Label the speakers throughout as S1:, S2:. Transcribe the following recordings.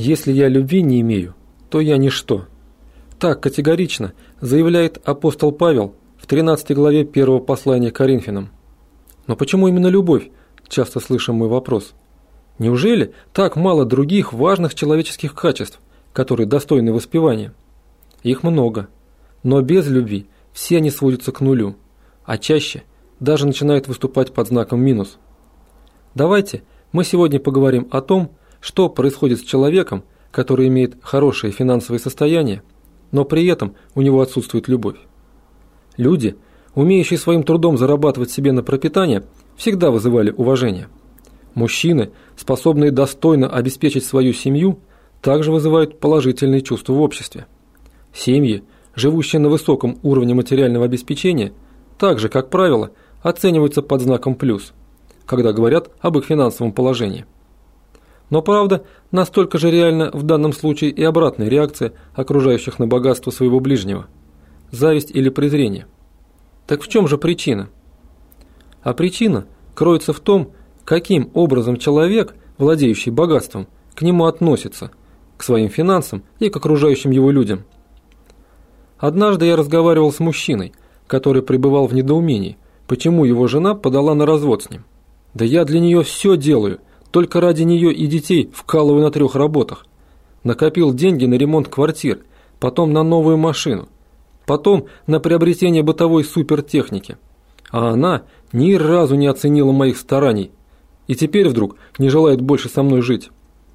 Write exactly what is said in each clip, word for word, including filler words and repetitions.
S1: «Если я любви не имею, то я ничто». Так категорично заявляет апостол Павел в тринадцатой главе первого послания к Коринфянам. Но почему именно любовь? Часто слышим мы вопрос. Неужели так мало других важных человеческих качеств, которые достойны воспевания? Их много, но без любви все они сводятся к нулю, а чаще даже начинают выступать под знаком минус. Давайте мы сегодня поговорим о том, что происходит с человеком, который имеет хорошее финансовое состояние, но при этом у него отсутствует любовь. Люди, умеющие своим трудом зарабатывать себе на пропитание, всегда вызывали уважение. Мужчины, способные достойно обеспечить свою семью, также вызывают положительные чувства в обществе. Семьи, живущие на высоком уровне материального обеспечения, также, как правило, оцениваются под знаком плюс, когда говорят об их финансовом положении. Но правда, настолько же реальна в данном случае и обратная реакция окружающих на богатство своего ближнего – зависть или презрение. Так в чем же причина? А причина кроется в том, каким образом человек, владеющий богатством, к нему относится, к своим финансам и к окружающим его людям. Однажды я разговаривал с мужчиной, который пребывал в недоумении, почему его жена подала на развод с ним. «Да я для нее все делаю, только ради нее и детей вкалываю на трех работах. Накопил деньги на ремонт квартир, потом на новую машину, потом на приобретение бытовой супертехники. А она ни разу не оценила моих стараний и теперь вдруг не желает больше со мной жить».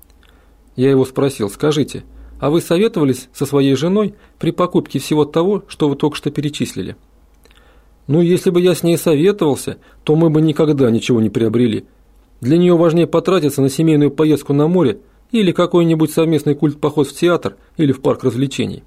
S1: Я его спросил: «Скажите, а вы советовались со своей женой при покупке всего того, что вы только что перечислили?» «Ну, если бы я с ней советовался, то мы бы никогда ничего не приобрели. Для нее важнее потратиться на семейную поездку на море или какой-нибудь совместный культ-поход в театр или в парк развлечений».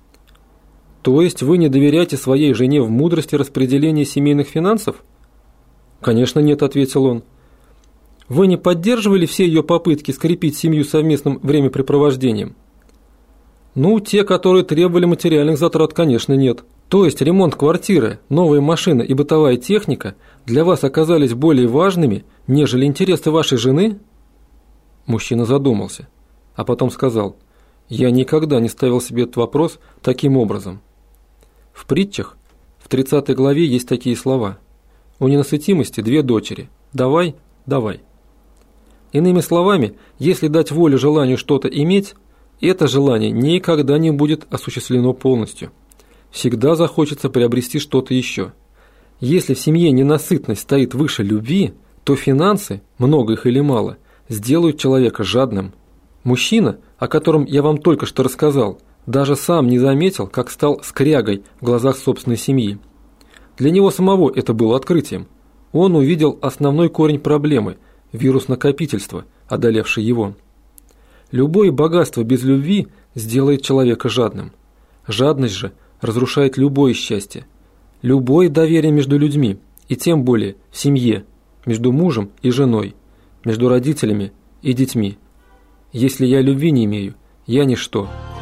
S1: «То есть вы не доверяете своей жене в мудрости распределения семейных финансов?» «Конечно нет», – ответил он. «Вы не поддерживали все ее попытки скрепить семью совместным времяпрепровождением?» «Ну, те, которые требовали материальных затрат, конечно, нет. То есть ремонт квартиры, новая машина и бытовая техника для вас оказались более важными, нежели интересы вашей жены?» Мужчина задумался, а потом сказал: «Я никогда не ставил себе этот вопрос таким образом». В притчах в тридцатой главе есть такие слова: «У ненасытимости две дочери. Давай, давай». Иными словами, если дать волю желанию что-то иметь, это желание никогда не будет осуществлено полностью. Всегда захочется приобрести что-то еще. Если в семье ненасытность стоит выше любви, то финансы, много их или мало, сделают человека жадным. Мужчина, о котором я вам только что рассказал, даже сам не заметил, как стал скрягой в глазах собственной семьи. Для него самого это было открытием. Он увидел основной корень проблемы – вирус накопительства, одолевший его. Любое богатство без любви сделает человека жадным. Жадность же разрушает любое счастье, любое доверие между людьми, и тем более в семье, между мужем и женой, между родителями и детьми. Если я любви не имею, я ничто.